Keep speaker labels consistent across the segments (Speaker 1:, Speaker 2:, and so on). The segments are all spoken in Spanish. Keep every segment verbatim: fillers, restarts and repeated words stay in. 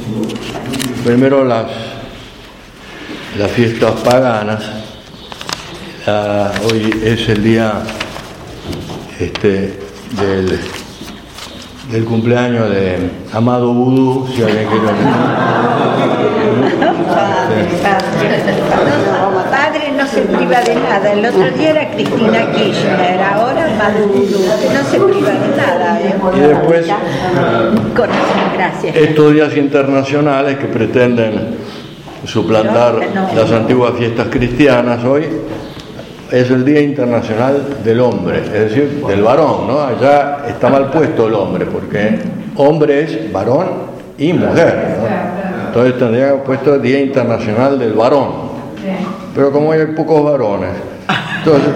Speaker 1: primero las, las fiestas paganas. La, hoy es el día este, del, del cumpleaños de Amado Vudú, si alguien quiere
Speaker 2: Padre no se priva de nada. El otro día era Cristina Kirchner, ahora Amado Vudú. No se priva de nada. ¿eh?
Speaker 1: Y después,
Speaker 2: corazón, gracias.
Speaker 1: Estos días internacionales que pretenden suplantar las antiguas fiestas cristianas, hoy es el Día Internacional del Hombre, es decir, del varón, ¿no? Allá está mal puesto el hombre, porque hombre es varón y mujer, ¿no? Entonces tendría puesto Día Internacional del Varón, pero como hay pocos varones, entonces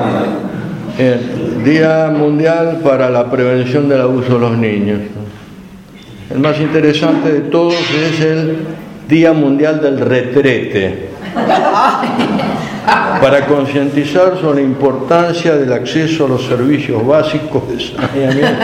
Speaker 1: el Día Mundial para la Prevención del Abuso de los Niños. El más interesante de todos es el Día Mundial del Retrete, para concientizar sobre la importancia del acceso a los servicios básicos de saneamiento.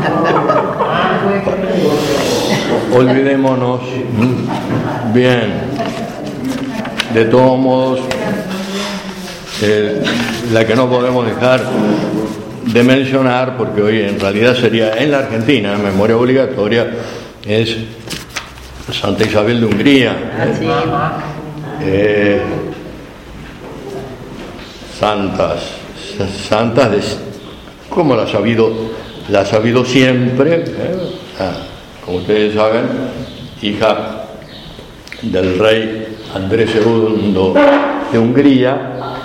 Speaker 1: Olvidémonos. Bien. De todos modos, eh, la que no podemos dejar de mencionar, porque hoy en realidad sería en la Argentina, en memoria obligatoria, es Santa Isabel de Hungría. Eh, santas, santas de, como la ha sabido, la ha sabido siempre, ¿eh? Ah, como ustedes saben, hija del rey Andrés segundo de Hungría,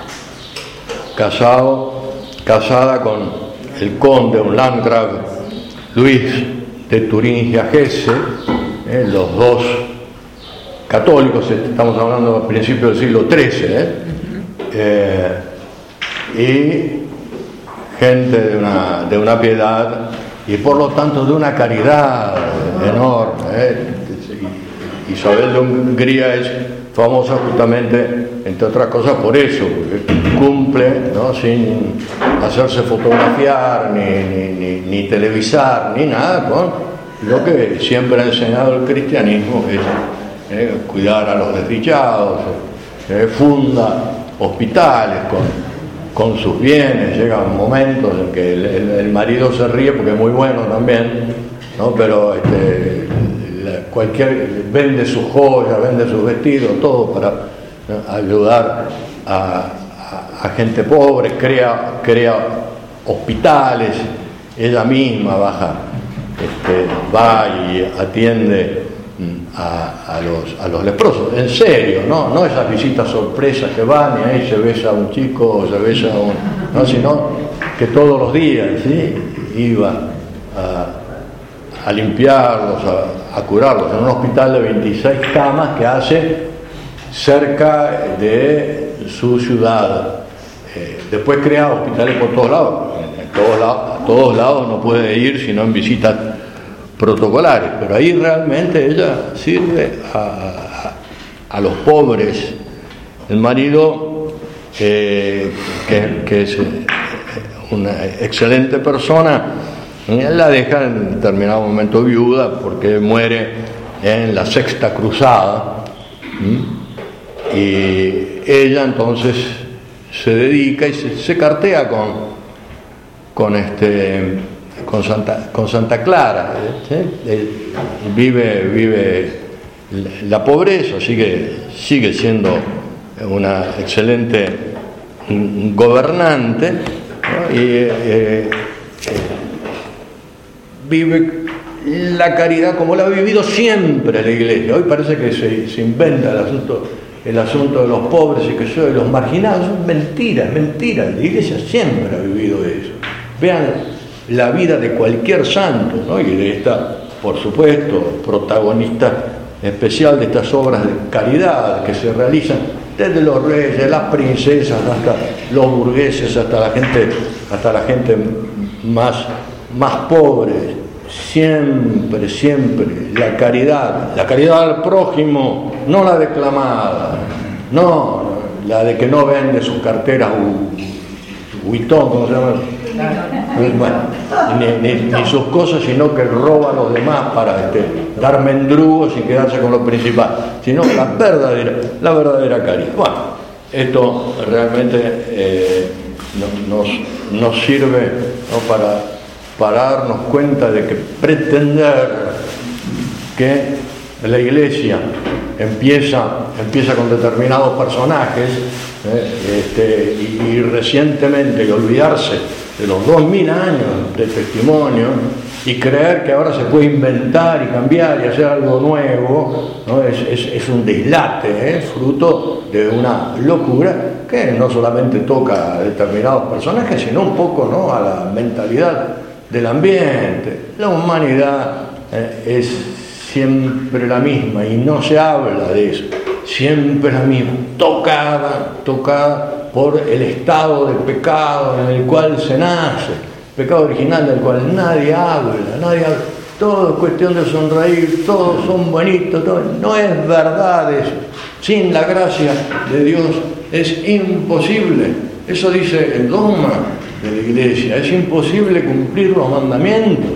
Speaker 1: casado, casada con el conde, un landgrave, Luis de Turingia-Hesse, ¿eh? Los dos católicos, estamos hablando al principio del siglo trece, ¿eh? Eh, y gente de una, de una piedad y por lo tanto de una caridad enorme. ¿eh? Isabel de Hungría es famosa justamente, entre otras cosas, por eso, porque cumple, ¿no? Sin hacerse fotografiar, ni, ni, ni, ni televisar, ni nada, con lo que siempre ha enseñado el cristianismo, es eh, cuidar a los desdichados, eh, funda hospitales con con sus bienes. Llegan momentos en que el, el, el marido se ríe porque es muy bueno también, ¿no? Pero este, la, cualquier vende sus joyas, vende sus vestidos, todo para, ¿no? ayudar a, a, a gente pobre, crea, crea hospitales, ella misma baja, este, va y atiende A, a, los, a los leprosos, en serio, no, no esas visitas sorpresas que van y ahí se besa a un chico o se besa a un, no, sino que todos los días, ¿sí? iba a, a limpiarlos, a, a curarlos, en un hospital de veintiséis camas que hace cerca de su ciudad. Eh, después crea hospitales por todos lados, en todos lados, a todos lados no puede ir sino en visitas protocolares, pero ahí realmente ella sirve a, a, a los pobres. El marido, eh, que, que es una excelente persona, él la deja en determinado momento viuda porque muere en la Sexta Cruzada, ¿sí? Y ella entonces se dedica y se, se cartea con, con este Con Santa, con Santa Clara, ¿sí? vive, vive la pobreza, sigue, sigue siendo una excelente gobernante, ¿no? y eh, eh, vive la caridad como la ha vivido siempre la Iglesia. Hoy parece que se, se inventa el asunto, el asunto de los pobres y que soy los marginados. Son mentiras, mentiras. La Iglesia siempre ha vivido eso. Vean la vida de cualquier santo, ¿no? Y de esta, por supuesto, protagonista especial de estas obras de caridad que se realizan desde los reyes, las princesas, hasta los burgueses, hasta la gente, hasta la gente más, más pobre. Siempre, siempre la caridad, la caridad al prójimo, no la declamada, no, la de que no vende sus carteras Vuitton, ¿cómo se llama? Bueno, ni, ni, ni sus cosas, sino que roba a los demás para este, dar mendrugos y quedarse con lo principal, sino la verdadera, la verdadera caridad. Bueno, esto realmente eh, nos, nos sirve, ¿no?, para, para darnos cuenta de que pretender que la Iglesia empieza, empieza con determinados personajes, eh, este, y, y recientemente que olvidarse de los dos mil años de testimonio y creer que ahora se puede inventar y cambiar y hacer algo nuevo, ¿no? es, es, es un dislate, ¿eh? fruto de una locura que no solamente toca a determinados personajes, sino un poco, ¿no?, a la mentalidad del ambiente. La humanidad eh, es siempre la misma y no se habla de eso, siempre la misma, tocada, tocada por el estado de pecado en el cual se nace, pecado original del cual nadie habla, nadie habla, todo es cuestión de sonreír, todos son bonitos, todo. No es verdad eso, sin la gracia de Dios es imposible, eso dice el dogma de la Iglesia, es imposible cumplir los mandamientos,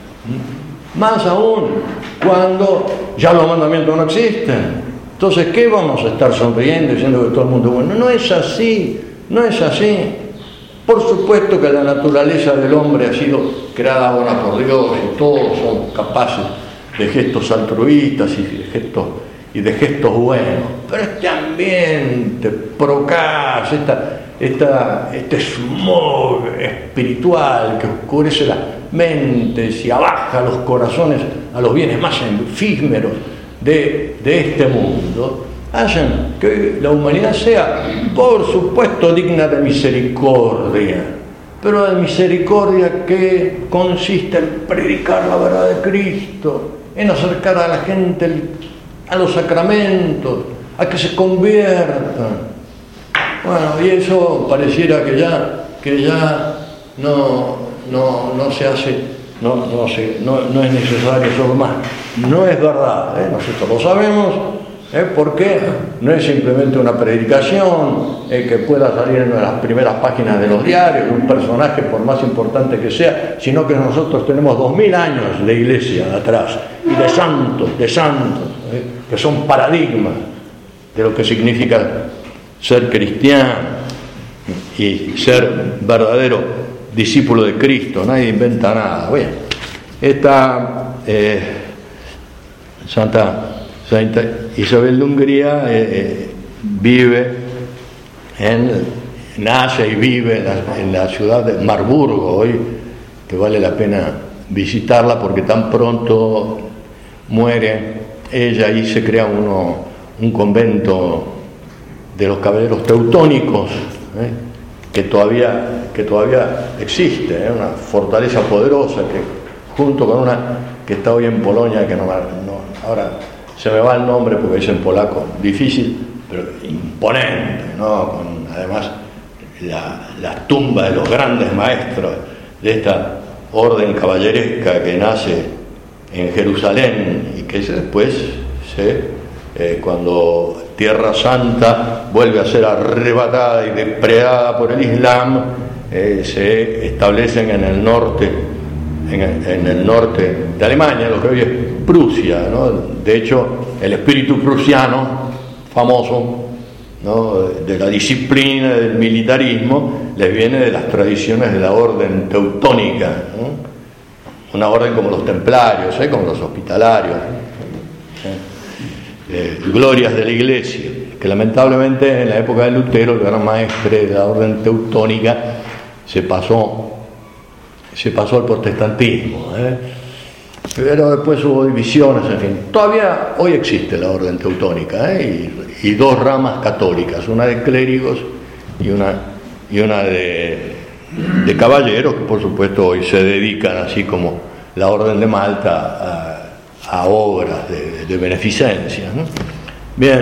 Speaker 1: más aún cuando ya los mandamientos no existen. Entonces, ¿qué vamos a estar sonriendo diciendo que todo el mundo es bueno? No es así, no es así. Por supuesto que la naturaleza del hombre ha sido creada buena por Dios y todos son capaces de gestos altruistas y de gestos, y de gestos buenos. Pero este ambiente procaz, esta, esta, este smog espiritual que oscurece las mentes y abaja los corazones a los bienes más efímeros de, de este mundo, hacen que la humanidad sea, por supuesto, digna de misericordia, pero de misericordia que consiste en predicar la verdad de Cristo, en acercar a la gente a los sacramentos, a que se conviertan. Bueno, y eso pareciera que ya, que ya no, no, no se hace. No, no, se, no, no es necesario eso más. No es verdad, ¿eh? Nosotros lo sabemos, ¿eh? Porque no es simplemente una predicación eh, que pueda salir en las primeras páginas de los diarios, de un personaje por más importante que sea, sino que nosotros tenemos dos mil años de iglesia atrás y de santos, de santos, ¿eh? que son paradigmas de lo que significa ser cristiano y ser verdadero discípulo de Cristo. Nadie inventa nada. Bueno, esta eh, Santa, Santa Isabel de Hungría eh, eh, vive en, nace y vive en la, en la ciudad de Marburgo hoy, que vale la pena visitarla porque tan pronto muere ella y se crea uno, un convento de los caballeros teutónicos, ¿eh? que todavía, que todavía existe, ¿eh? una fortaleza poderosa que junto con una que está hoy en Polonia, que no, no ahora se me va el nombre porque es en polaco, difícil, pero imponente, ¿no? Con además la, la tumba de los grandes maestros de esta orden caballeresca que nace en Jerusalén y que después se, eh, cuando Tierra Santa vuelve a ser arrebatada y depredada por el Islam, eh, se establecen en el norte, en el, en el norte de Alemania, lo que hoy es Prusia, ¿no? De hecho, el espíritu prusiano, famoso, ¿no?, de la disciplina, del militarismo, les viene de las tradiciones de la orden teutónica, ¿no? Una orden como los templarios, ¿eh? como los hospitalarios, ¿eh? Eh, glorias de la Iglesia, que lamentablemente en la época de Lutero, el gran maestre de la orden teutónica, se pasó, se pasó al protestantismo, ¿eh? Pero después hubo divisiones, en fin. Todavía hoy existe la orden teutónica, ¿eh? y, y dos ramas católicas, una de clérigos y una, y una de, de caballeros, que por supuesto hoy se dedican, así como la orden de Malta, a a obras de, de beneficencia, ¿no? Bien,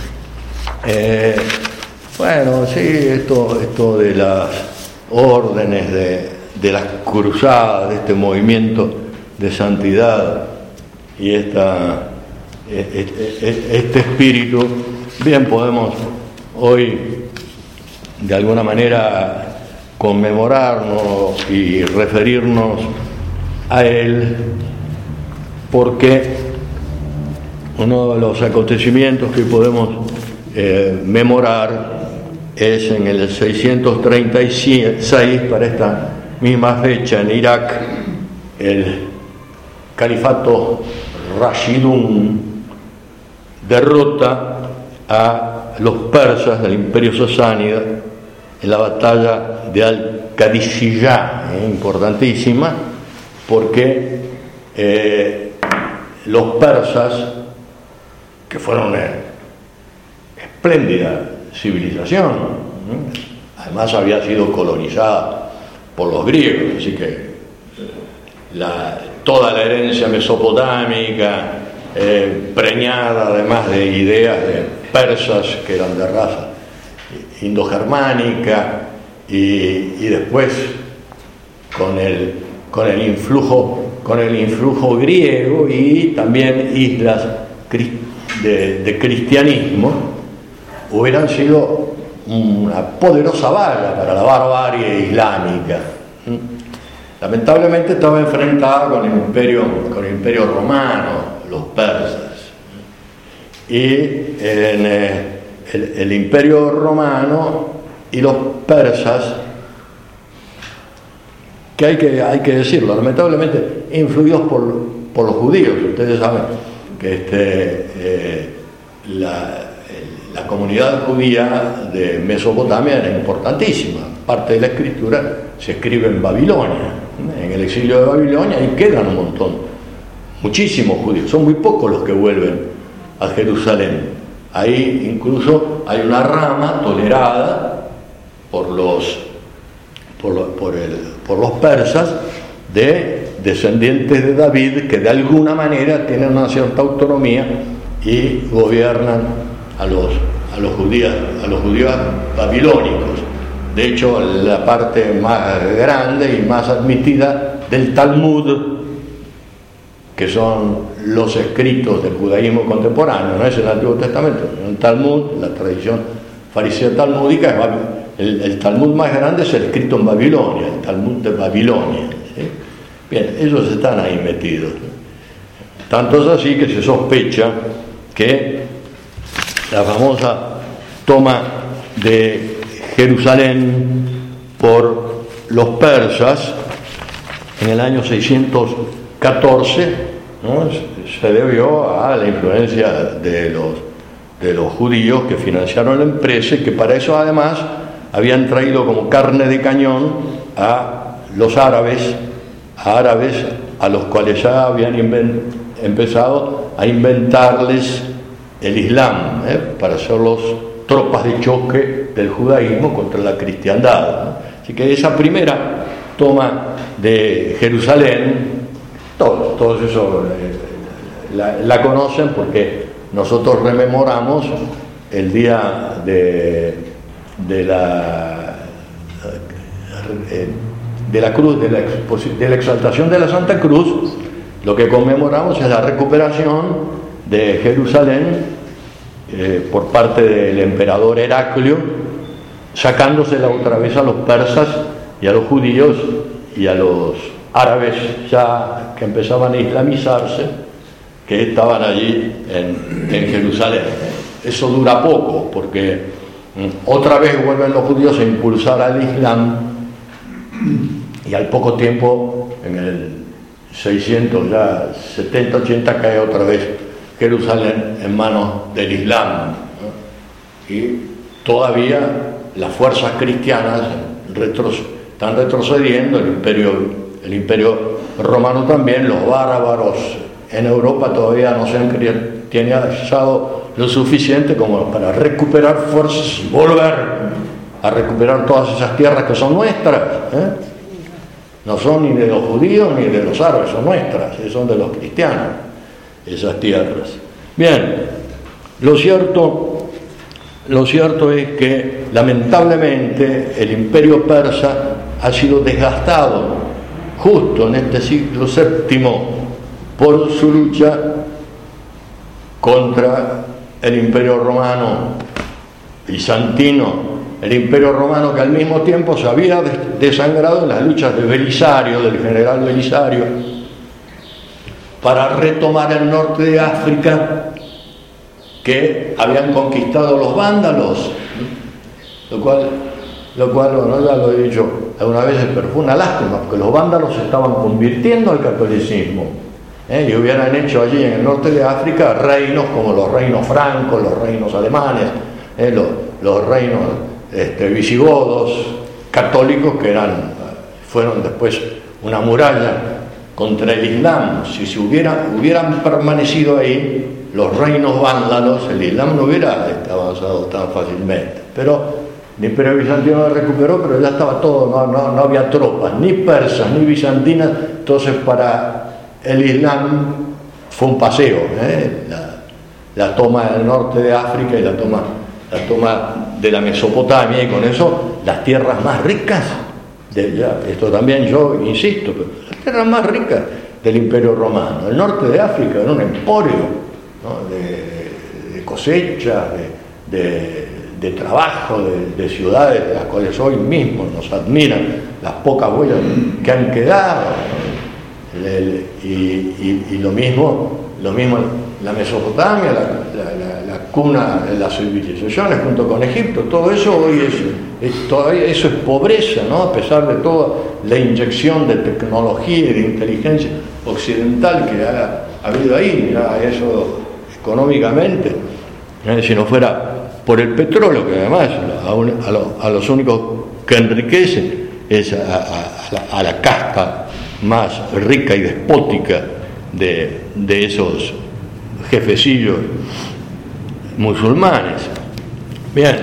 Speaker 1: eh, bueno, sí, esto, esto de las órdenes, de, de las cruzadas, de este movimiento de santidad y esta, este, este espíritu, bien podemos hoy de alguna manera conmemorarnos y referirnos a él porque uno de los acontecimientos que podemos eh, memorar es en el seiscientos treinta y seis, para esta misma fecha, en Irak, el califato Rashidun derrota a los persas del imperio sasánida en la batalla de Al-Qadisiyah, eh, importantísima, porque eh, los persas, que fueron una espléndida civilización, ¿eh? además había sido colonizada por los griegos, así que la, toda la herencia mesopotámica, eh, preñada además de ideas de persas que eran de raza indogermánica, y, y después con el, con el influjo con el influjo griego y también islas de, de cristianismo, hubieran sido una poderosa valla para la barbarie islámica. Lamentablemente estaba enfrentada con el imperio, con el imperio romano, los persas, y en eh, el, el imperio romano y los persas, que hay que, hay que decirlo, lamentablemente influidos por, por los judíos. Ustedes saben que este, eh, la, la comunidad judía de Mesopotamia era importantísima. Parte de la escritura se escribe en Babilonia, en el exilio de Babilonia, y quedan un montón, muchísimos judíos. Son muy pocos los que vuelven a Jerusalén. Ahí incluso hay una rama tolerada por los Por, lo, por, el, por los persas, de descendientes de David, que de alguna manera tienen una cierta autonomía y gobiernan a los, a los, judíos, a los judíos babilónicos. De hecho, la parte más grande y más admitida del Talmud, que son los escritos del judaísmo contemporáneo, no es el Antiguo Testamento, sino el Talmud, la tradición farisea talmúdica, es Babilonia. El, el Talmud más grande es el escrito en Babilonia, el Talmud de Babilonia, ¿sí? Bien, ellos están ahí metidos. Tanto es así que se sospecha que la famosa toma de Jerusalén por los persas en el año seiscientos catorce, ¿no?, se debió a la influencia de los, de los judíos que financiaron la empresa, y que para eso además habían traído como carne de cañón a los árabes, a árabes a los cuales ya habían invent, empezado a inventarles el Islam, ¿eh? para hacerlos tropas de choque del judaísmo contra la cristiandad, ¿no? Así que esa primera toma de Jerusalén, todos, todos eso eh, la, la conocen, porque nosotros rememoramos el día de de la de la cruz, de la, de la exaltación de la Santa Cruz. Lo que conmemoramos es la recuperación de Jerusalén eh, por parte del emperador Heraclio, sacándosela otra vez a los persas y a los judíos y a los árabes ya que empezaban a islamizarse, que estaban allí en, en Jerusalén. Eso dura poco, porque otra vez vuelven los judíos a impulsar al Islam, y al poco tiempo, en el seiscientos setenta ochenta, cae otra vez Jerusalén en manos del Islam, ¿no? Y todavía las fuerzas cristianas retros, están retrocediendo, el imperio, el imperio romano también, los bárbaros en Europa todavía no se han cristianizado lo suficiente como para recuperar fuerzas y volver a recuperar todas esas tierras que son nuestras, ¿eh? No son ni de los judíos ni de los árabes, son nuestras, son de los cristianos, esas tierras. Bien, lo cierto, lo cierto es que lamentablemente el imperio persa ha sido desgastado justo en este siglo séptimo por su lucha contra el imperio romano bizantino el Imperio Romano, que al mismo tiempo se había desangrado en las luchas de Belisario, del general Belisario, para retomar el norte de África que habían conquistado los vándalos, lo cual, lo cual bueno, ya lo he dicho algunas veces, pero fue una lástima, porque los vándalos se estaban convirtiendo al catolicismo, ¿eh? y hubieran hecho allí en el norte de África reinos como los reinos francos, los reinos alemanes, ¿eh? los, los reinos este, visigodos, católicos, que eran, fueron después una muralla contra el Islam. Si se hubiera, hubieran permanecido ahí los reinos vándalos, el Islam no hubiera avanzado tan fácilmente. Pero el Imperio Bizantino lo recuperó, pero ya estaba todo, no, no, no había tropas, ni persas, ni bizantinas. Entonces para el Islam fue un paseo, ¿eh? la, la toma del norte de África y la toma, la toma de la Mesopotamia, y con eso las tierras más ricas, de, ya, esto también yo insisto, pero las tierras más ricas del Imperio Romano. El norte de África era un emporio, ¿no? de, de cosecha, de, de, de trabajo, de, de ciudades de las cuales hoy mismo nos admiran las pocas huellas que han quedado, ¿no? el, el, y, y, y lo mismo, lo mismo la Mesopotamia, la, la, la, la cuna de las civilizaciones junto con Egipto, todo eso hoy es, es todavía eso es pobreza, ¿no? A pesar de toda la inyección de tecnología y de inteligencia occidental que ha, ha habido ahí, ya eso económicamente, ¿eh? Si no fuera por el petróleo, que además a, un, a, lo, a los únicos que enriquece es a, a, a, la, a la casta más rica y despótica de, de esos jefecillos musulmanes. Bien,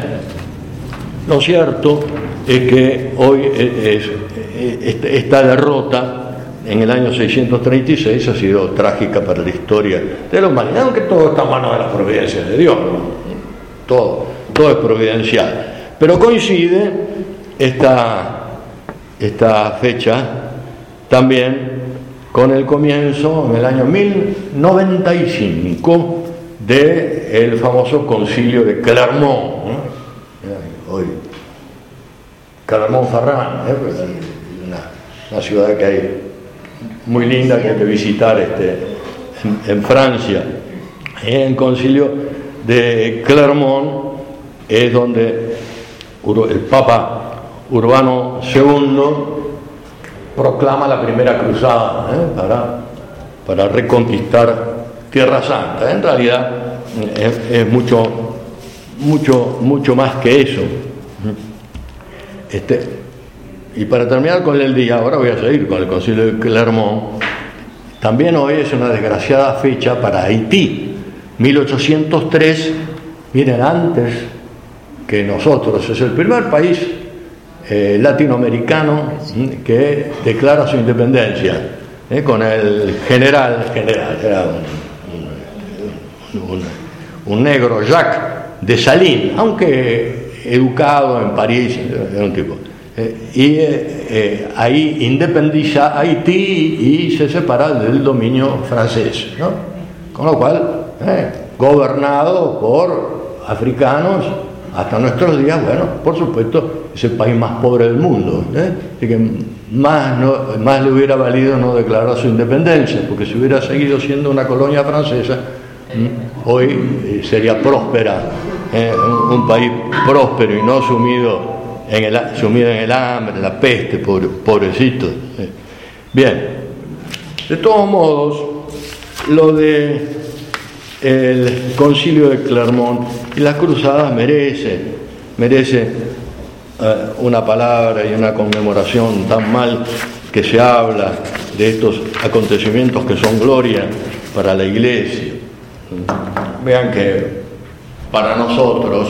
Speaker 1: lo cierto es que hoy es, es, esta derrota en el año seiscientos treinta y seis ha sido trágica para la historia de la humanidad, aunque todo está en manos de la providencia de Dios, ¿no? todo, todo es providencial, pero coincide esta, esta fecha también con el comienzo, en el año mil noventa y cinco, del famoso concilio de Clermont, ¿no? Hoy Clermont-Ferrand, ¿eh? una, una ciudad que hay muy linda que hay que visitar este, en, en Francia. En el concilio de Clermont es donde el Papa Urbano segundo proclama la primera cruzada, ¿eh? para, para reconquistar Tierra Santa. En realidad es, es mucho, mucho, mucho más que eso. Este, y para terminar con el día, ahora voy a seguir con el concilio de Clermont. También hoy es una desgraciada fecha para Haití. mil ochocientos tres, miren, antes que nosotros, es el primer país eh, latinoamericano que declara su independencia, eh, con el general, general era un, un, un, un negro, Jacques Dessalines, aunque educado en París, era un tipo. Eh, y eh, eh, ahí independiza Haití y se separa del dominio francés, ¿no? Con lo cual, eh, gobernado por africanos hasta nuestros días, bueno, por supuesto, es el país más pobre del mundo, ¿eh? Así que más, no, más le hubiera valido no declarar su independencia, porque si hubiera seguido siendo una colonia francesa, ¿eh? hoy eh, sería próspera, ¿eh? un, un país próspero y no sumido en el, sumido en el hambre, en la peste, pobre, pobrecito. ¿eh? Bien, de todos modos, lo de el concilio de Clermont y las cruzadas merece, merece eh, una palabra y una conmemoración. Tan mal que se habla de estos acontecimientos que son gloria para la Iglesia. Vean que para nosotros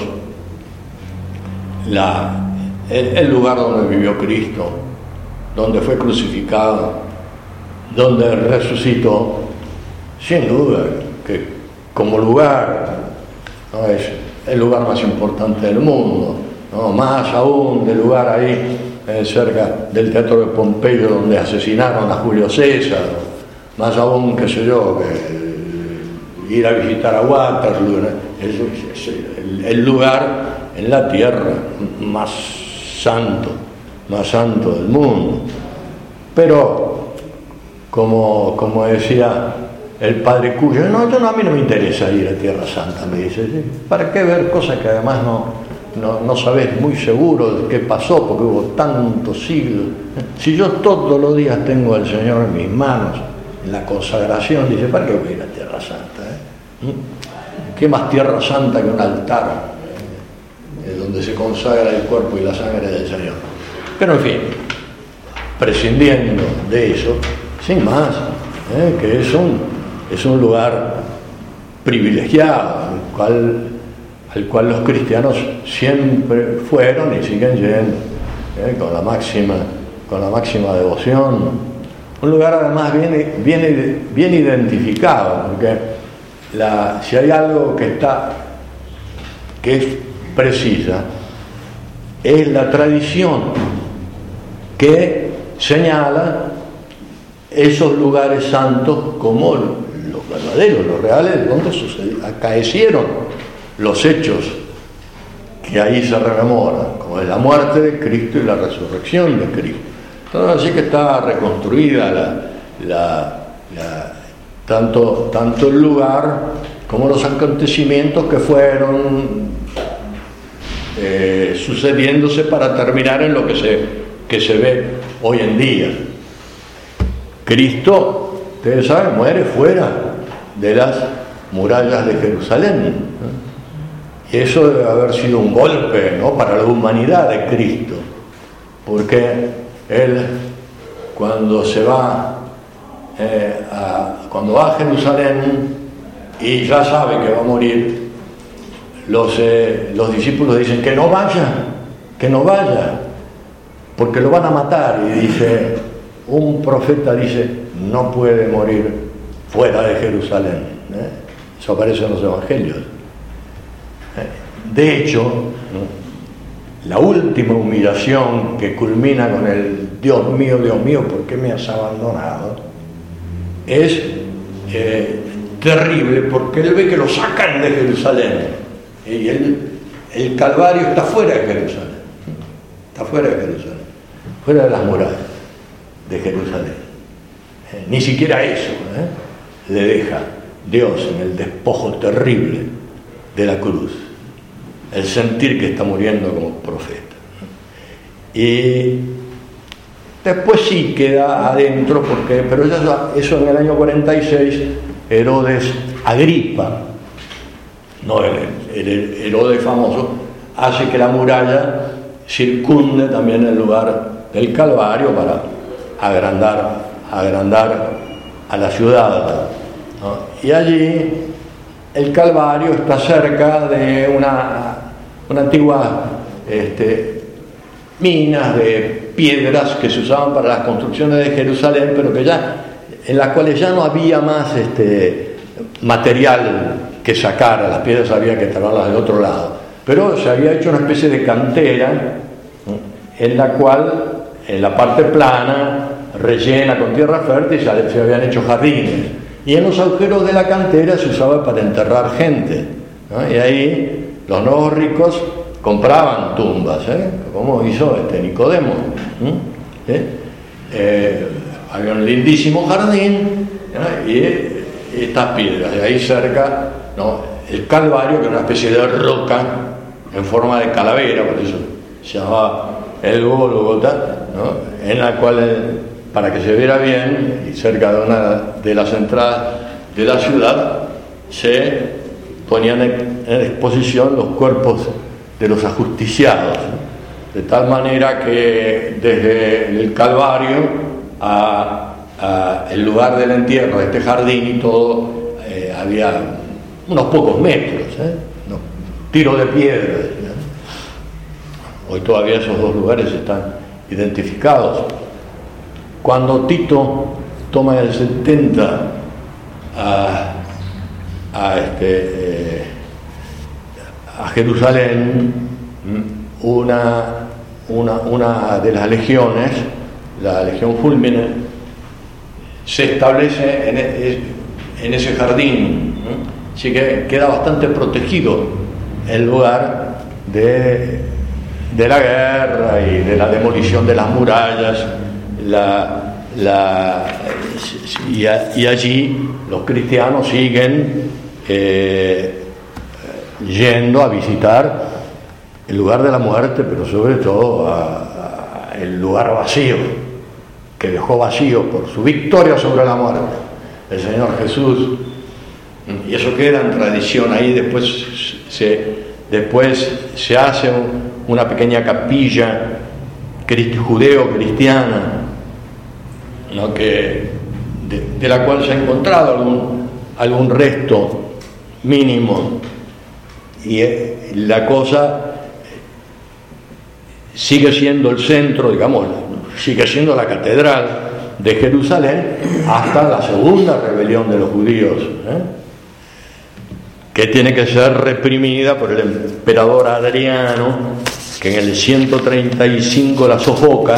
Speaker 1: la, el, el lugar donde vivió Cristo, donde fue crucificado, donde resucitó, sin duda que como lugar, ¿no? Es el lugar más importante del mundo, ¿no? Más aún del lugar ahí eh, cerca del Teatro de Pompeyo donde asesinaron a Julio César, más aún, qué sé yo, que ir a visitar a Waterloo, ¿no? es, es el, el lugar en la tierra más santo, más santo del mundo. Pero, como, como decía el padre Cuyo, no, yo no, a mí no me interesa ir a Tierra Santa, me dice, ¿para qué ver cosas que además no, no, no sabés muy seguro de qué pasó, porque hubo tantos siglos? Si yo todos los días tengo al Señor en mis manos, en la consagración, dice, ¿para qué voy a ir a Tierra Santa? ¿Eh? ¿Qué más Tierra Santa que un altar, eh, donde se consagra el cuerpo y la sangre del Señor? Pero en fin, prescindiendo de eso, sin más, eh, que es un, es un lugar privilegiado, al cual, al cual los cristianos siempre fueron y siguen yendo, eh, con la máxima, con la máxima devoción. Un lugar además bien, bien, bien identificado, porque la, si hay algo que está, que es precisa, es la tradición que señala esos lugares santos como los verdaderos, los reales, donde sucedió, acaecieron los hechos que ahí se rememoran, como es la muerte de Cristo y la resurrección de Cristo. Entonces, así que está reconstruida la, la, la, tanto, tanto el lugar como los acontecimientos que fueron eh, sucediéndose para terminar en lo que se, que se ve hoy en día. Cristo, ustedes saben, muere fuera de las murallas de Jerusalén. Y eso debe haber sido un golpe, ¿no?, para la humanidad de Cristo, porque Él, cuando se va, eh, a, cuando va a Jerusalén y ya sabe que va a morir, los, eh, los discípulos dicen que no vaya, que no vaya, porque lo van a matar. Y dice, un profeta dice, no puede morir fuera de Jerusalén. ¿eh? Eso aparece en los evangelios. De hecho, ¿no?, la última humillación que culmina con el Dios mío, Dios mío, ¿por qué me has abandonado?, es eh, terrible, porque él ve que lo sacan de Jerusalén y el, el Calvario está fuera de Jerusalén, está fuera de Jerusalén, fuera de las murallas de Jerusalén. Eh, ni siquiera eso eh, le deja Dios en el despojo terrible de la cruz, el sentir que está muriendo como profeta. Y después sí queda adentro, porque, pero eso, eso en el año cuarenta y seis, Herodes Agripa, no el, el Herodes famoso, hace que la muralla circunde también el lugar del Calvario para agrandar, agrandar a la ciudad, ¿no? Y allí el Calvario está cerca de una, una antigua este, minas de piedras que se usaban para las construcciones de Jerusalén, pero que ya, en las cuales ya no había más este, material que sacar, las piedras había que traerlas del otro lado, pero se había hecho una especie de cantera, ¿no?, en la cual, en la parte plana, rellena con tierra fértil, se habían hecho jardines. Y en los agujeros de la cantera se usaba para enterrar gente, ¿no? Y ahí los nuevos ricos compraban tumbas, ¿eh? Como hizo este Nicodemo. ¿Eh? Eh, había un lindísimo jardín, ¿no?, y, y estas piedras. Y ahí cerca, ¿no?, el Calvario, que era una especie de roca en forma de calavera, por eso se llamaba el Gólgota, ¿no?, en la cual el, para que se viera bien, y cerca de una de las entradas de la ciudad, se ponían en exposición los cuerpos de los ajusticiados, ¿no?, de tal manera que desde el Calvario a, a el lugar del entierro, de este jardín y todo, eh, había unos pocos metros, ¿eh? No, tiro de piedra, ¿no? Hoy todavía esos dos lugares están identificados. Cuando Tito toma el setenta a, a, este, eh, a Jerusalén, una, una, una de las legiones, la legión Fulmine, se establece en, en ese jardín, ¿no?, Así que queda bastante protegido el lugar de, de la guerra y de la demolición de las murallas, la, la, y, a, y allí los cristianos siguen eh, yendo a visitar el lugar de la muerte, pero sobre todo a, a el lugar vacío, que dejó vacío por su victoria sobre la muerte, el Señor Jesús. Y eso queda en tradición. Ahí después se, después se hace un, una pequeña capilla judeo-cristiana, ¿no? que, de, de la cual se ha encontrado algún, algún resto mínimo, y eh, la cosa sigue siendo el centro, digamos, sigue siendo la catedral de Jerusalén hasta la segunda rebelión de los judíos, ¿eh? que tiene que ser reprimida por el emperador Adriano, que en el ciento treinta y cinco la sofoca,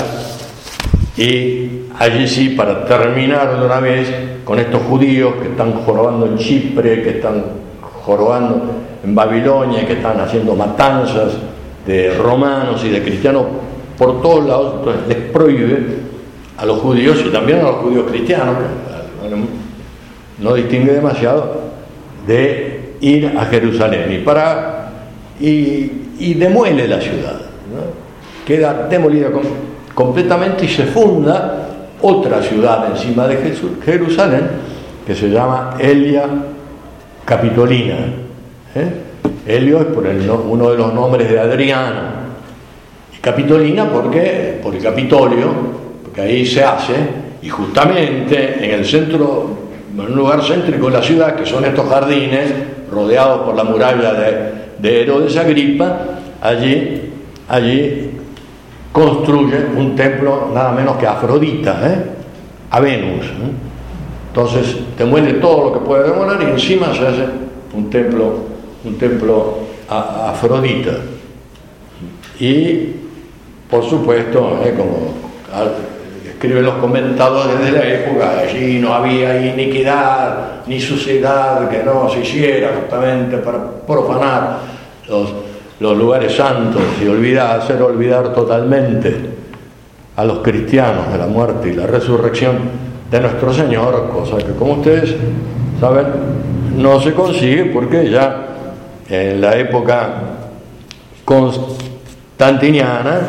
Speaker 1: y allí sí, para terminar de una vez con estos judíos que están jorobando en Chipre, que están jorobando en Babilonia, que están haciendo matanzas de romanos y de cristianos por todos lados, entonces les prohíbe a los judíos y también a los judíos cristianos, que no distingue demasiado, de ir a Jerusalén y para y, y demuele la ciudad, ¿no? Queda demolida com, completamente y se funda otra ciudad encima de Jesús, Jerusalén, que se llama Elia Capitolina, ¿eh? Helio es por el, uno de los nombres de Adriano, y Capitolina porque por el Capitolio, porque ahí se hace, y justamente en el centro, en un lugar céntrico de la ciudad, que son estos jardines rodeados por la muralla de, de Herodes Agripa, allí, allí construye un templo nada menos que a Afrodita, ¿eh? a Venus, ¿eh? Entonces demuele todo lo que puede demoler y encima se hace un templo un templo a, a Afrodita. Y por supuesto, ¿eh? como al, escriben los comentadores de la época, allí no había iniquidad ni suciedad que no se hiciera justamente para profanar los, los lugares santos y olvidar, hacer olvidar totalmente a los cristianos de la muerte y la resurrección de nuestro Señor, cosa que, como ustedes saben, no se consigue porque ya en la época constantiniana,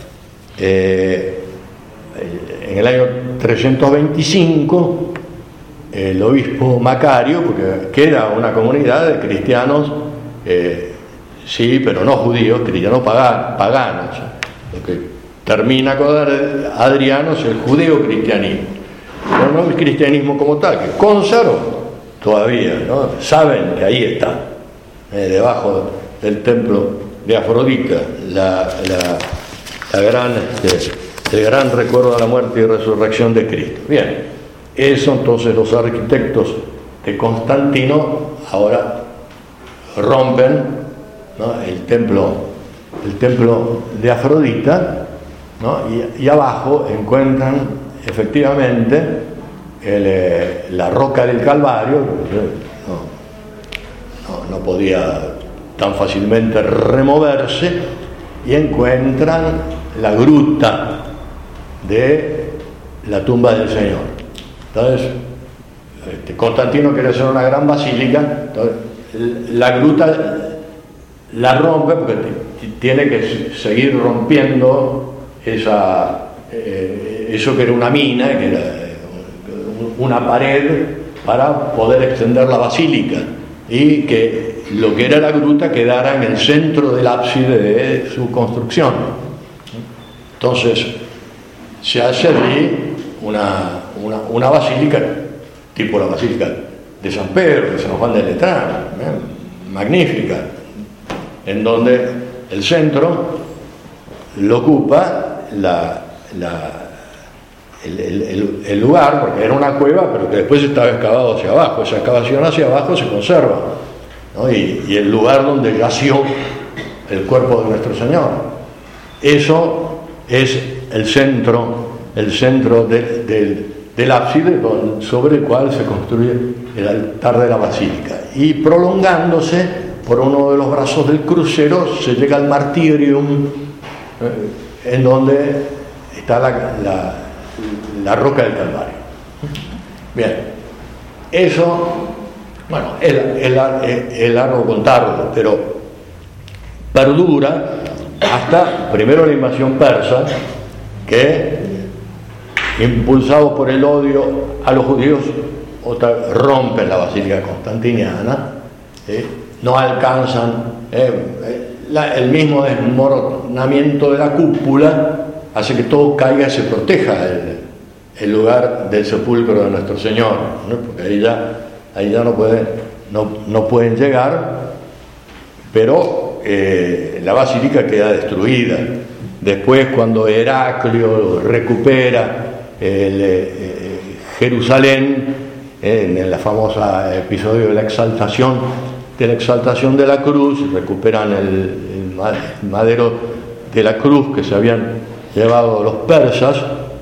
Speaker 1: eh, en el año trescientos veinticinco, el obispo Macario, porque queda una comunidad de cristianos, eh, sí, pero no judíos, cristianos paganos. Lo que termina con Adriano es el judeo-cristianismo, pero no el cristianismo como tal, que consagró todavía, ¿no? Saben que ahí está, eh, debajo del templo de Afrodita, la, la, la gran, este, el gran recuerdo de la muerte y resurrección de Cristo. Bien, eso entonces los arquitectos de Constantino ahora rompen, ¿no? el templo, el templo de Afrodita, ¿no? y, y abajo encuentran efectivamente el, eh, la roca del Calvario. ¿no? No, no podía tan fácilmente removerse, y encuentran la gruta de la tumba del Señor. Entonces, este, Constantino quiere hacer una gran basílica, entonces, la gruta la rompe porque t- tiene que seguir rompiendo esa, eh, eso que era una mina, que era una pared para poder extender la basílica, y que lo que era la gruta quedara en el centro del ábside de su construcción. Entonces se hace allí una, una, una basílica tipo la basílica de San Pedro, de San Juan de Letrán, ¿eh? magnífica, en donde el centro lo ocupa la, la, el, el, el lugar, porque era una cueva, pero que después estaba excavado hacia abajo. Esa excavación hacia abajo se conserva, ¿no? y, y el lugar donde yació el cuerpo de nuestro Señor. Eso es el centro, el centro de, de, del ábside sobre el cual se construye el altar de la basílica, y prolongándose por uno de los brazos del crucero se llega al martirium, eh, en donde está la, la, la roca del Calvario. Bien, eso, bueno, es, es, es largo contarlo, pero perdura hasta primero la invasión persa, que impulsados por el odio a los judíos otra, rompen la basílica constantiniana, ¿sí? No alcanzan, eh, la, el mismo desmoronamiento de la cúpula hace que todo caiga y se proteja el, el lugar del sepulcro de nuestro Señor, ¿no? Porque ahí ya, ahí ya no, pueden, no, no pueden llegar, pero eh, la basílica queda destruida. Después, cuando Heraclio recupera el, eh, Jerusalén, eh, en la famosa episodio de la exaltación de la exaltación de la cruz, recuperan el, el madero de la cruz que se habían llevado los persas,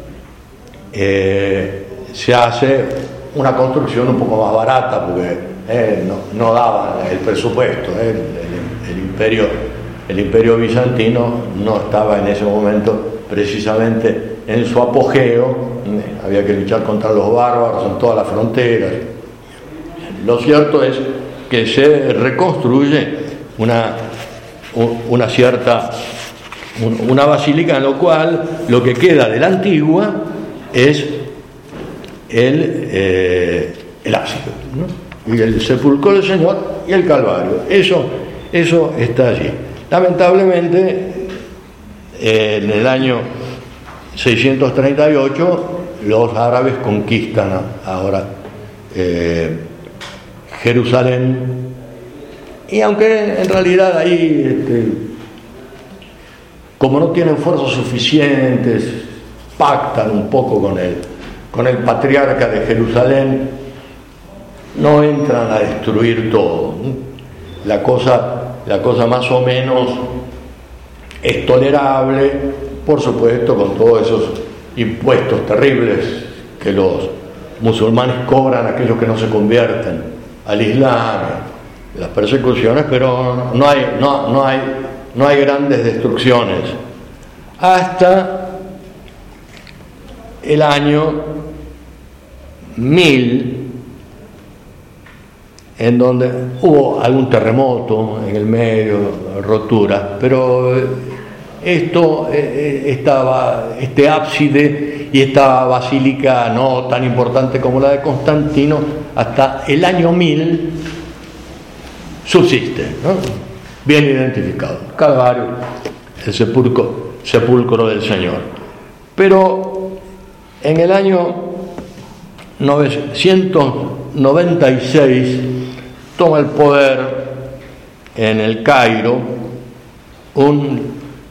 Speaker 1: eh, se hace una construcción un poco más barata porque eh, no, no daba el presupuesto, eh, el, el imperio el imperio bizantino no estaba en ese momento precisamente en su apogeo, eh, había que luchar contra los bárbaros en todas las fronteras. Lo cierto es que se reconstruye una, una cierta una basílica en lo cual lo que queda de la antigua es el, eh, el ábside, ¿no? Y el sepulcro del Señor y el Calvario, eso, eso está allí. Lamentablemente, eh, en el año seiscientos treinta y ocho los árabes conquistan ahora eh, Jerusalén, y aunque en realidad ahí este, como no tienen fuerzas suficientes, pactan un poco con el, con el patriarca de Jerusalén, no entran a destruir todo. La cosa, la cosa más o menos es tolerable, por supuesto, con todos esos impuestos terribles que los musulmanes cobran a aquellos que no se convierten al Islam, las persecuciones, pero no hay, no, no hay, no hay grandes destrucciones hasta el año mil, en donde hubo algún terremoto en el medio, rotura, pero esto eh, estaba, este ábside y esta basílica no tan importante como la de Constantino, hasta el año mil subsiste, ¿no? Bien identificado, Calvario, el sepulcro, sepulcro del Señor. Pero en el año novecientos noventa y seis toma el poder en el Cairo un,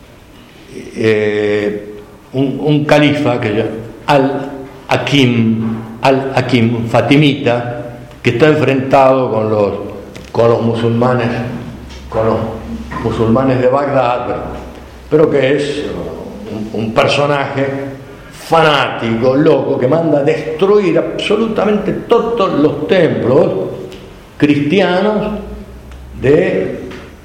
Speaker 1: eh, un, un califa que se llama Al-Hakim, Al-Hakim Fatimita, que está enfrentado con los, con los musulmanes, con los musulmanes de Bagdad, pero, pero que es un, un personaje fanático, loco, que manda a destruir absolutamente todos los templos cristianos de,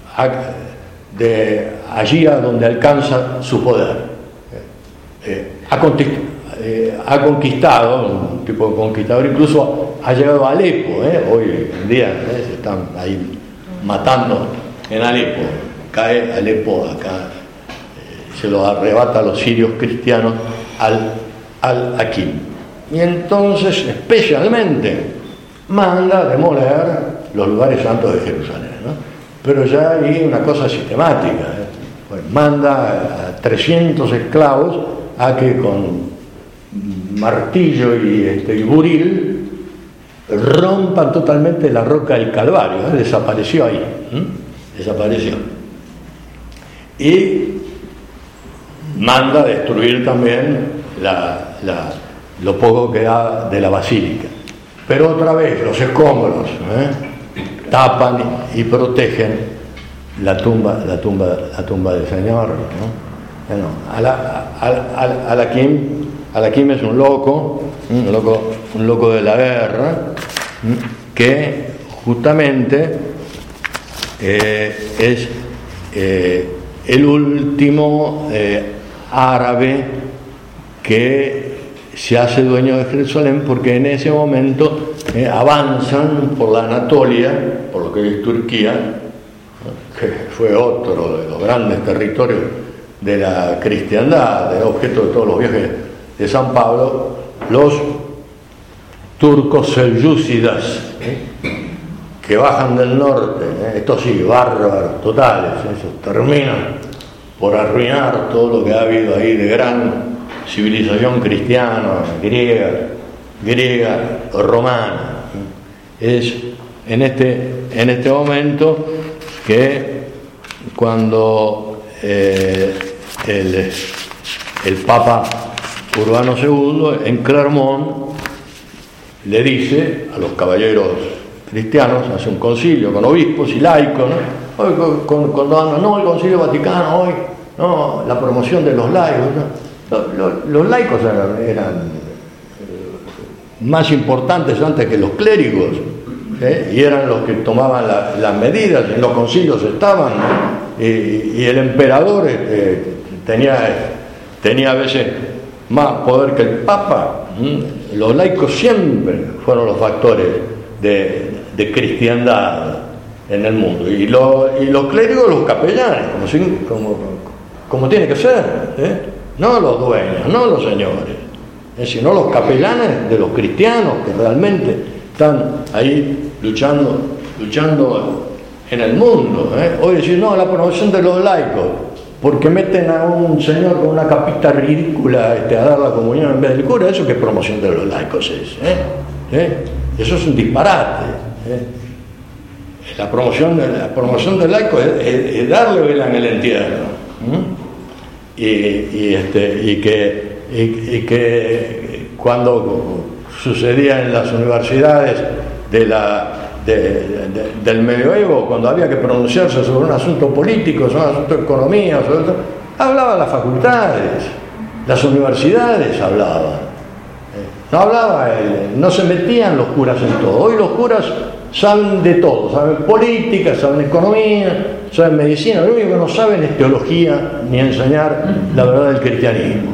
Speaker 1: de allí a donde alcanza su poder. Eh, ha, conquistado, eh, ha conquistado, un tipo de conquistador, incluso ha llegado a Alepo, eh, hoy en día eh, se están ahí matando en Alepo, cae Alepo acá, eh, se lo arrebata a los sirios cristianos al, al Hakim, y entonces especialmente manda a demoler los lugares santos de Jerusalén, ¿no? Pero ya hay una cosa sistemática, ¿eh? Pues manda a trescientos esclavos a que con martillo y, este, y buril rompan totalmente la roca del Calvario, ¿eh? Desapareció ahí, ¿eh? desapareció y manda a destruir también la, la, lo poco que da de la basílica. Pero otra vez los escombros ¿eh? tapan y protegen la tumba, la tumba, la tumba del Señor, ¿no? Bueno, Al-Hakim Al-Hakim es un loco, un loco, un loco de la guerra, que justamente eh, es eh, el último eh, árabe que se hace dueño de Jerusalén, porque en ese momento eh, avanzan por la Anatolia, por lo que hoy es Turquía, que fue otro de los grandes territorios de la cristiandad, de objeto de todos los viajes de San Pablo, los turcos selyúcidas, ¿eh? que bajan del norte, ¿eh? estos sí, bárbaros totales, esos terminan por arruinar todo lo que ha habido ahí de gran civilización cristiana, griega, griega o romana. Es en este, en este momento que cuando eh, el, el Papa Urbano segundo en Clermont le dice a los caballeros cristianos, hace un concilio con obispos y laicos, ¿no? Hoy, con, con, con, no, el Concilio Vaticano, hoy, no, la promoción de los laicos, ¿no? Los, los, los laicos eran, eran más importantes antes que los clérigos, ¿eh? Y eran los que tomaban la, las medidas, en los concilios estaban, ¿no? y, y el emperador eh, tenía, tenía a veces más poder que el Papa. ¿Mm? Los laicos siempre fueron los factores de, de cristiandad en el mundo, y, lo, y los clérigos los capellanes, como, como, como tiene que ser, ¿eh? No los dueños, no los señores, ¿eh? Sino los capellanes de los cristianos que realmente están ahí luchando, luchando en el mundo, ¿eh? Hoy decir, no, la promoción de los laicos, porque meten a un señor con una capita ridícula este, a dar la comunión en vez del cura. ¿Eso qué promoción de los laicos es? ¿Eh? ¿Eh? Eso es un disparate, ¿eh? La promoción, de, la promoción del laico es, es, es darle vela en el entierro, ¿eh? y, y, este, y, que, y, y que cuando sucedía en las universidades de la De, de, del medioevo, cuando había que pronunciarse sobre un asunto político, sobre un asunto de economía, sobre otro, hablaban las facultades, las universidades hablaban, no hablaba el, no se metían los curas en todo. Hoy los curas saben de todo, saben política, saben economía, saben medicina, lo único que no saben es teología ni enseñar la verdad del cristianismo,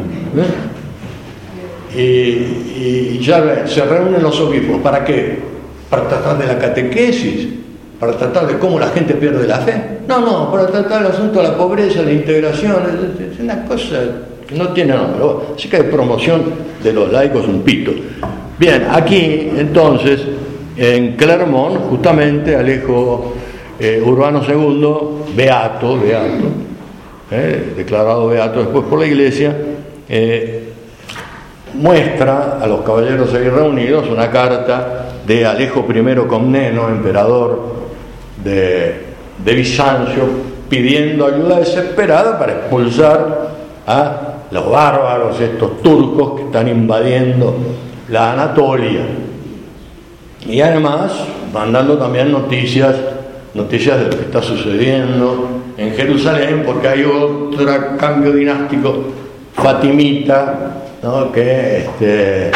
Speaker 1: ¿eh? y, y ya se reúnen los obispos, ¿para qué? Para tratar de la catequesis, para tratar de cómo la gente pierde la fe. No, no, para tratar el asunto de la pobreza, la integración, es una cosa que no tiene nombre. Así que hay promoción de los laicos un pito. Bien, aquí entonces, en Clermont, justamente Alejo eh, Urbano segundo, beato, beato, eh, declarado beato después por la Iglesia, eh, muestra a los caballeros ahí reunidos una carta de Alejo primero Comneno, emperador de, de Bizancio, pidiendo ayuda desesperada para expulsar a los bárbaros, estos turcos que están invadiendo la Anatolia, y además mandando también noticias noticias de lo que está sucediendo en Jerusalén, porque hay otro cambio dinástico fatimita, ¿no? que este,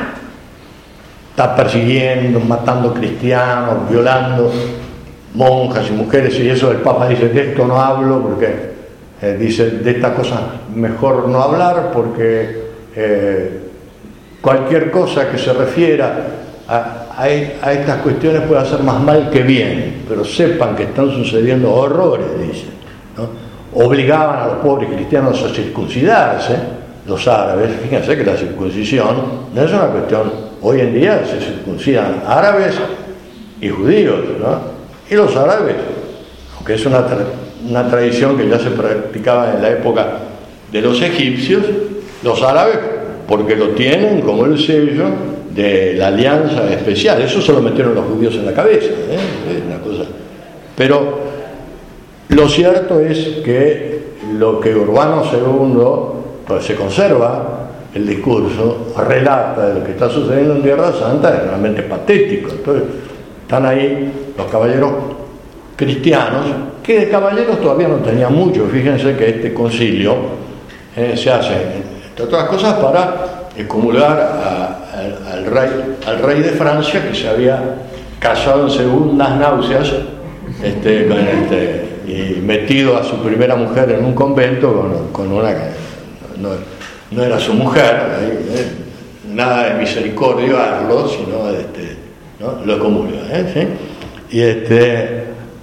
Speaker 1: está persiguiendo, matando cristianos, violando monjas y mujeres, y eso el Papa dice, de esto no hablo, porque eh, dice, de estas cosas mejor no hablar, porque eh, cualquier cosa que se refiera a, a, a estas cuestiones puede hacer más mal que bien, pero sepan que están sucediendo horrores, dice, ¿no? Obligaban a los pobres cristianos a circuncidarse, los árabes. Fíjense que la circuncisión no es una cuestión, hoy en día se circuncidan árabes y judíos, ¿no? Y los árabes, aunque es una, tra una tradición que ya se practicaba en la época de los egipcios, los árabes, porque lo tienen como el sello de la alianza especial. Eso se lo metieron los judíos en la cabeza, ¿eh? Es una cosa. Pero lo cierto es que lo que Urbano segundo, pues se conserva el discurso, relata de lo que está sucediendo en Tierra Santa, es realmente patético. Entonces están ahí los caballeros cristianos, que de caballeros todavía no tenían mucho. Fíjense que este concilio eh, se hace, entre otras cosas, para excomulgar a, a, al, rey, al rey de Francia, que se había casado en segundas náuseas este, con, este, y metido a su primera mujer en un convento con, con una que no, no era su mujer, eh, nada de misericordiarlo, sino este, ¿no? Lo excomulga, ¿eh? ¿Sí? Y, este,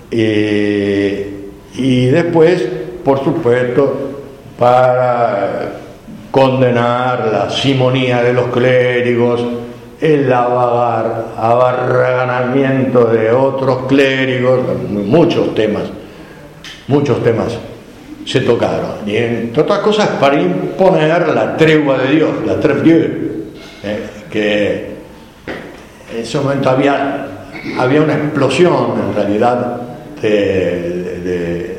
Speaker 1: y, y después, por supuesto, para condenar la simonía de los clérigos, el abagar, abarraganamiento de otros clérigos, muchos temas, muchos temas se tocaron. Y entre otras cosas para imponer la tregua de Dios, la trêve de Dieu, eh, que en ese momento había, había una explosión en realidad de, de,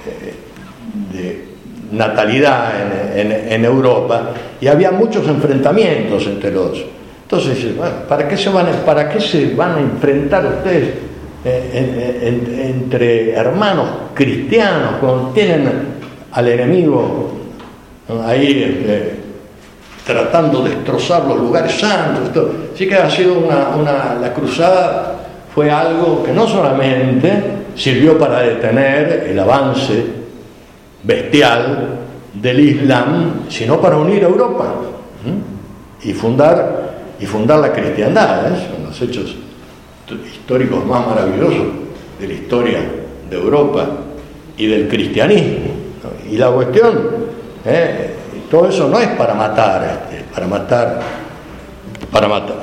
Speaker 1: de, de natalidad en, en, en Europa, y había muchos enfrentamientos entre los. Entonces, bueno, ¿para qué se van, para qué se van a enfrentar ustedes eh, en, en, entre hermanos cristianos cuando tienen al enemigo, ¿no? ahí eh, tratando de destrozar los lugares santos? Todo. Así que ha sido una, una, la cruzada fue algo que no solamente sirvió para detener el avance bestial del Islam, sino para unir a Europa, ¿sí? y fundar y fundar la cristiandad. ¿eh? Son los hechos históricos más maravillosos de la historia de Europa y del cristianismo, ¿no? Y la cuestión, ¿eh? todo eso no es para matar, este, para matar, para matar,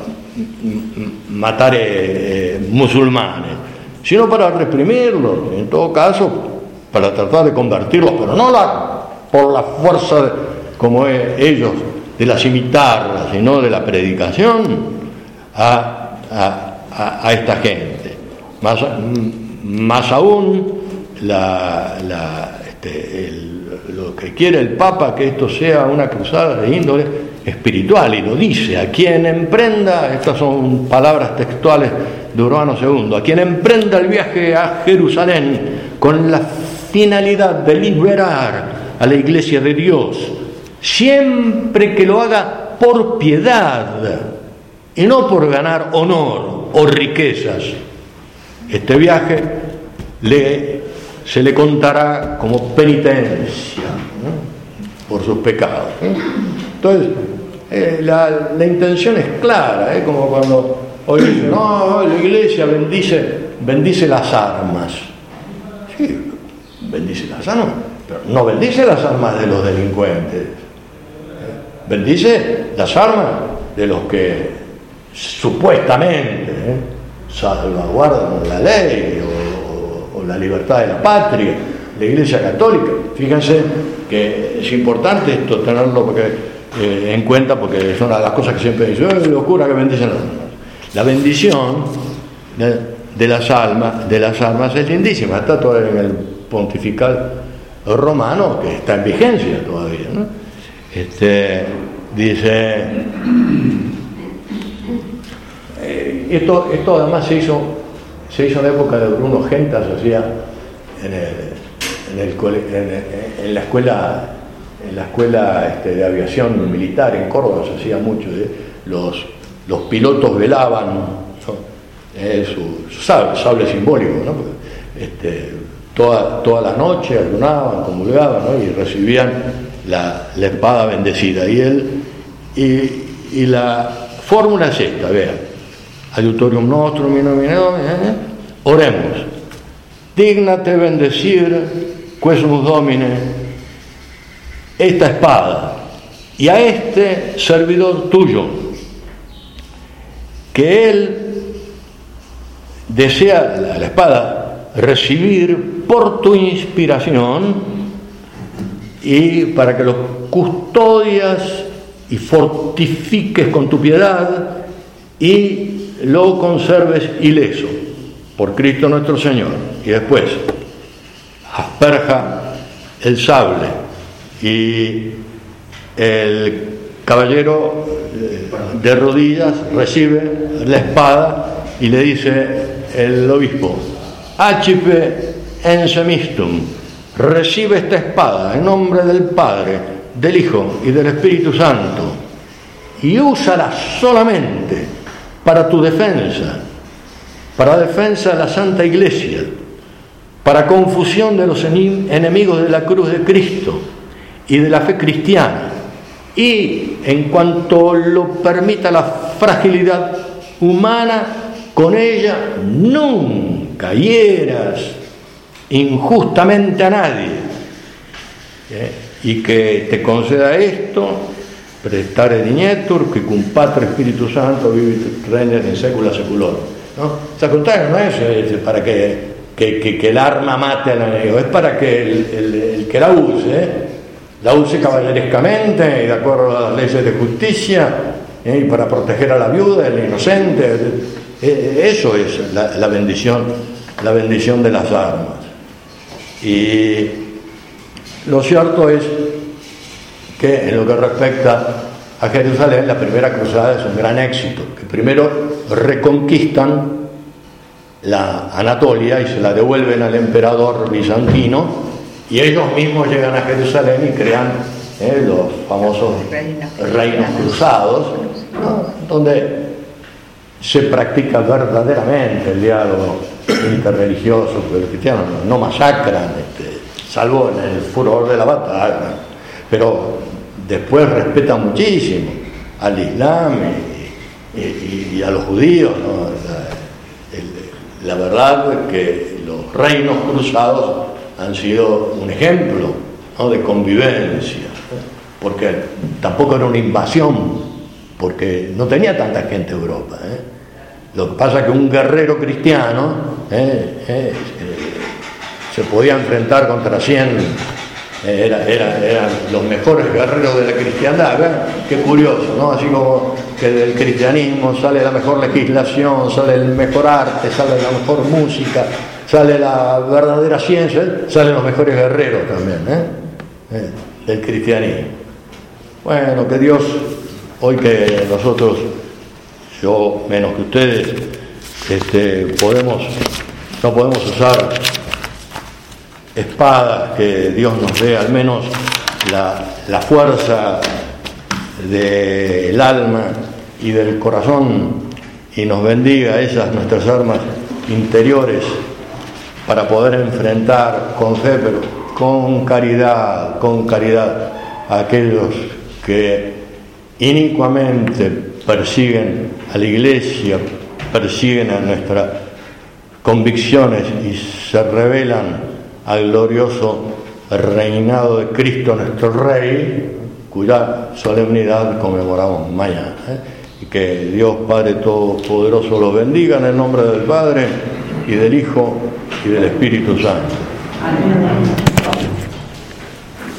Speaker 1: matar eh, eh, musulmanes, sino para reprimirlos, en todo caso, para tratar de convertirlos, pero no la, por la fuerza de, como es, ellos, de la cimitarra, sino de la predicación a, a, a, a esta gente. Más, más aún, la, la, este, el, lo que quiere el Papa, que esto sea una cruzada de índole espiritual, y lo dice: a quien emprenda, estas son palabras textuales de Urbano segundo, a quien emprenda el viaje a Jerusalén con la finalidad de liberar a la Iglesia de Dios, siempre que lo haga por piedad y no por ganar honor o riquezas, este viaje le, se le contará como penitencia, ¿no? por sus pecados. ¿eh? Entonces, eh, la, la intención es clara, ¿eh? como cuando hoy dicen, no, la Iglesia bendice, bendice las armas. Sí, bendice las armas, pero no bendice las armas de los delincuentes. Bendice las armas de los que supuestamente ¿eh? salvaguardan la ley o, o, o la libertad de la patria, la Iglesia Católica. Fíjense que es importante esto tenerlo porque, eh, en cuenta, porque es una de las cosas que siempre dicen, ¡eh, locura que bendicen las armas! La bendición de, de las almas, de las armas es lindísima, está todavía en el pontifical romano, que está en vigencia todavía, ¿no? Este, dice, eh, esto, esto además se hizo, se hizo en la época de Bruno Genta, se hacía en, el, en, el, en, en la escuela, en la escuela este, de aviación militar en Córdoba, se hacía mucho, ¿eh? los, los pilotos velaban, ¿no? eh, su, su sable, sable simbólico, ¿no? este, toda, toda la noche ayunaban, comulgaban, ¿no? y recibían La, la espada bendecida, y él y, y la fórmula es esta, vean: adiutorium nostrum in nomine Domini, oremos, dignate bendecir quesumus Domine esta espada y a este servidor tuyo, que él desea, la, la espada, recibir por tu inspiración, y para que lo custodias y fortifiques con tu piedad y lo conserves ileso por Cristo nuestro Señor. Y después asperja el sable y el caballero de rodillas recibe la espada y le dice el obispo: accipe ensemistum, recibe esta espada en nombre del Padre, del Hijo y del Espíritu Santo, y úsala solamente para tu defensa, para defensa de la Santa Iglesia, para confusión de los enemigos de la cruz de Cristo y de la fe cristiana, y en cuanto lo permita la fragilidad humana, con ella nunca hieras injustamente a nadie, ¿eh? Y que te conceda esto, prestare dignetur, que cum Patre Spiritus Santo vivit regnet in saecula saeculorum, ¿no? Esta contraria no es, es para que, que, que, que el arma mate al enemigo, es para que el, el, el que la use, la use caballerescamente y de acuerdo a las leyes de justicia, ¿eh? Y para proteger a la viuda, al inocente. Eso es la, la bendición, la bendición de las armas. Y lo cierto es que en lo que respecta a Jerusalén, la primera cruzada es un gran éxito, que primero reconquistan la Anatolia y se la devuelven al emperador bizantino, y ellos mismos llegan a Jerusalén y crean eh, los famosos reinos cruzados, ¿no? Donde se practica verdaderamente el diálogo interreligioso, porque los cristianos no, no masacran, este, salvo en el furor de la batalla, pero después respetan muchísimo al Islam y, y, y a los judíos, ¿no? La, el, la verdad es que los reinos cruzados han sido un ejemplo, ¿no? De convivencia, porque tampoco era una invasión, porque no tenía tanta gente Europa, ¿eh? Lo que pasa es que un guerrero cristiano eh, eh, eh, se podía enfrentar contra cien, eh, era, era, eran los mejores guerreros de la cristiandad. ¿Ven? Qué curioso, ¿no? Así como que del cristianismo sale la mejor legislación, sale el mejor arte, sale la mejor música, sale la verdadera ciencia, salen los mejores guerreros también, ¿eh? Eh, del cristianismo. Bueno, que Dios, hoy que nosotros, yo menos que ustedes, este, podemos, no podemos usar espadas, que Dios nos dé al menos la, la fuerza del alma y del corazón, y nos bendiga esas nuestras armas interiores para poder enfrentar con fe, pero con caridad, con caridad, a aquellos que inicuamente persiguen a la Iglesia, persiguen a nuestras convicciones y se rebelan al glorioso reinado de Cristo nuestro Rey, cuya solemnidad conmemoramos mañana, ¿eh? Y que Dios Padre Todopoderoso los bendiga en el nombre del Padre y del Hijo y del Espíritu Santo. Amén.